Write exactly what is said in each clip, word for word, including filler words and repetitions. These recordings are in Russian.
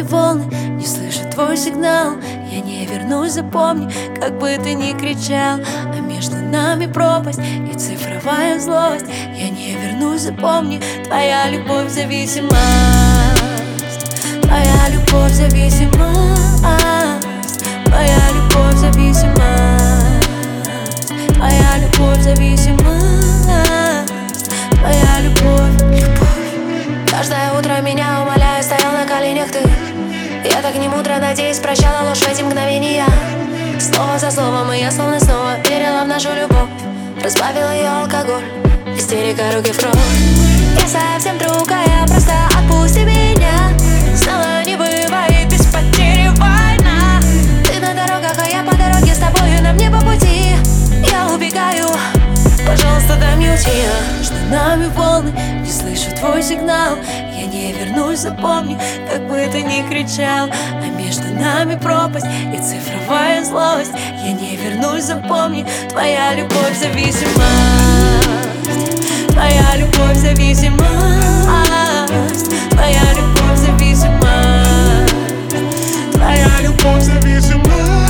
волны, не слышу твой сигнал. Я не вернусь, запомни, как бы ты ни кричал. А между нами пропасть и цифровая злость. Я не вернусь, запомни, твоя любовь зависимость. Твоя любовь зависимость. Твоя любовь зависимость. Твоя любовь зависимость. Твоя любовь, любовь. Каждое утро меня умоляя, стоял на коленях ты. Я так не мудро, надеюсь, прощала ложь в эти мгновения. Слово за словом, и я словно снова верила в нашу любовь. Разбавила ее алкоголь, истерика, руки в кровь. Я совсем другая, просто отпусти меня. Снова не бывает без потери война. Ты на дорогах, а я по дороге с тобою, нам не по пути. Я убегаю, пожалуйста, дай мне уйти. Между нами волны, не слышу твой сигнал. Я не вернусь, запомни, как бы ты ни кричал. А между нами пропасть и цифровая злость. Я не вернусь, запомни, твоя любовь зависимость. Твоя любовь зависимость. Твоя любовь зависимость. Твоя любовь зависимость.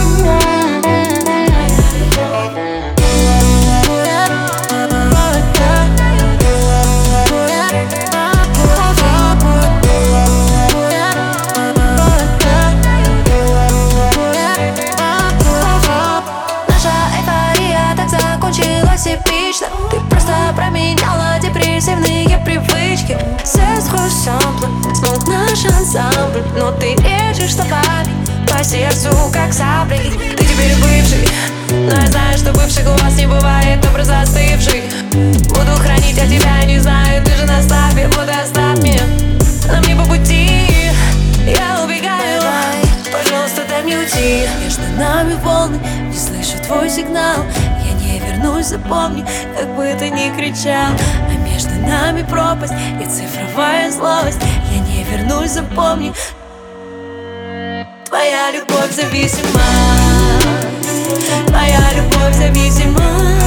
Эпично. Ты просто променяла депрессивные привычки. Сестру самплы, смог наш ансамбль. Но ты режешь словами по сердцу, как сабли. Ты теперь бывший, но я знаю, что бывших у вас не бывает образ застывших. Буду хранить от тебя, не знаю, ты же на славе. Вот и оставь меня, нам не по пути. Я убегаю, пожалуйста, дай мне уйти. Между нами волны, не слышу твой сигнал. Я не вернусь, запомни, как бы ты ни кричал. А между нами пропасть и цифровая злость. Я не вернусь, запомни, твоя любовь зависимость. Твоя любовь зависимость.